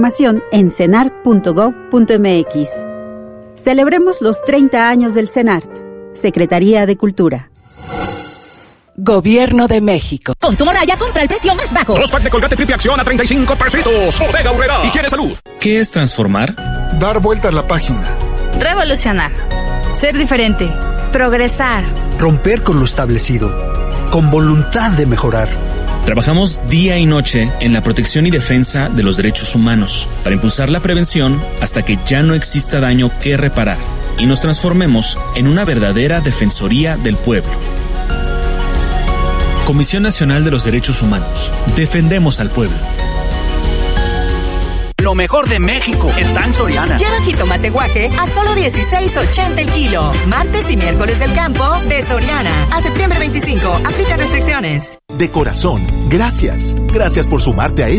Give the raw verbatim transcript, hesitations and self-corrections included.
Información en cenart punto gov punto mx. Celebremos los treinta años del CENART, Secretaría de Cultura. Gobierno de México. Con tu Morraya compra el precio más bajo. Dos packs de Colgate Triple Acción a treinta y cinco pesitos. Bodega Aurrera. Higiene Salud. ¿Qué es transformar? Dar vuelta a la página. Revolucionar. Ser diferente. Progresar. Romper con lo establecido. Con voluntad de mejorar. Trabajamos día y noche en la protección y defensa de los derechos humanos para impulsar la prevención hasta que ya no exista daño que reparar y nos transformemos en una verdadera defensoría del pueblo. Comisión Nacional de los Derechos Humanos. Defendemos al pueblo. Lo mejor de México está en Soriana. Lleva jitomate guaje a solo dieciséis ochenta el kilo. Martes y miércoles del campo de Soriana. A septiembre veinticinco. Aplica restricciones. De corazón, gracias. Gracias por sumarte a este